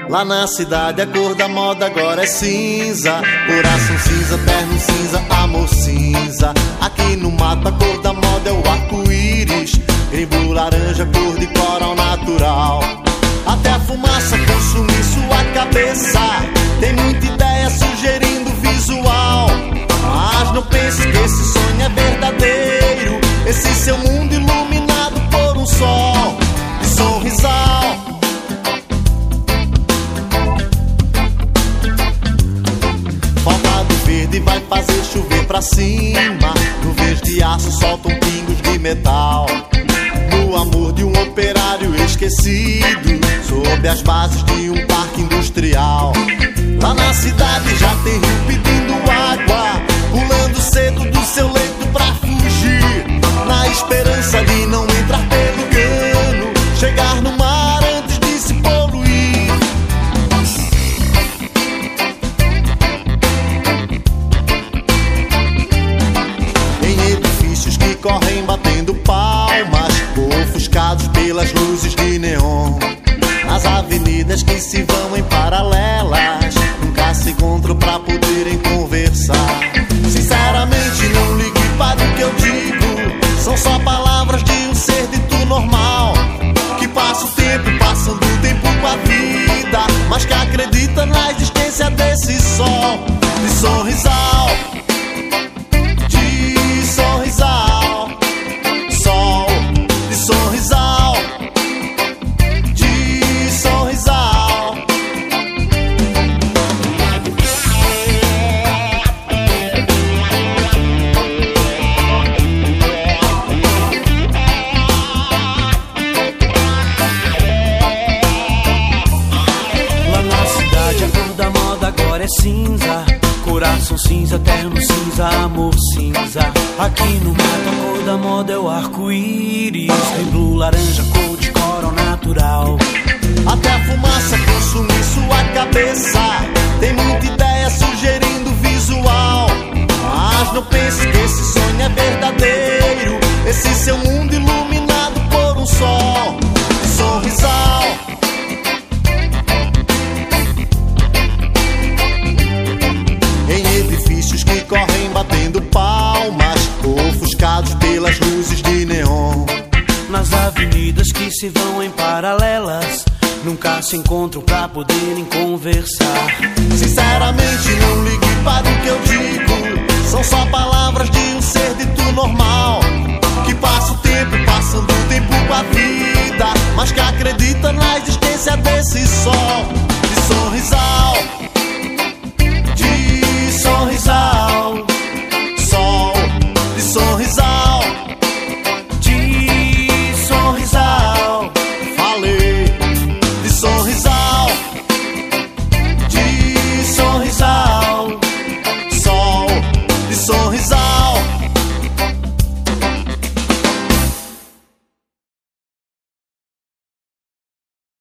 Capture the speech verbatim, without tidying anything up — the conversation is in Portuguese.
Lá na cidade a cor da moda agora é cinza. Coração cinza, terno cinza, amor cinza. Aqui no mato a cor da moda é o arco-íris. Grimbu laranja, cor de coral natural. Até a fumaça consumir sua cabeça. Tem muita ideia sugerindo visual. Mas não pense que esse sonho é verdadeiro. Esse seu mundo iluminado por um sol de sorrisal. Verde vai fazer chover pra cima. Nuvens de aço soltam pingos de metal. No amor de um operário esquecido, sob as bases de um parque industrial. Lá na cidade já tem rio pedindo água, pulando cedo do seu leito pra fugir, na esperança de não entrar pelo cano, chegar no mar antes de se poluir. Que correm batendo palmas, ofuscados pelas luzes de neon. Nas avenidas que se vão em paralelas, nunca se encontram pra poderem conversar. Sinceramente não ligue para o que eu digo, são só palavras de um ser dito normal, que passa o tempo, passando o tempo com a vida, mas que acredita na existência desse sol de sorrisal. Sorrisal, sol de sorrisal, de sorrisal. Lá na cidade a cor da moda agora é cinza. Coração cinza, terno cinza, amor cinza. Aqui no mato a cor da moda é o arco-íris. Tem blue, laranja, cor de coral natural. Até a fumaça consumir sua cabeça. Tem muita ideia sugerindo visual. Mas não pense que esse sonho é verdadeiro. Esse seu mundo iluminado por um sol de sorrisal. Que correm batendo palmas, ofuscados pelas luzes de neon. Nas avenidas que se vão em paralelas, nunca se encontram pra poderem conversar. Sinceramente não ligue para o que eu digo, são só palavras de um ser dito normal, que passa o tempo, passando o tempo com a vida, mas que acredita na existência desse sol de sorrisal. Sorrisal, sol de sorrisal, de sorrisal, falei de sorrisal, de sorrisal, sol de sorrisal.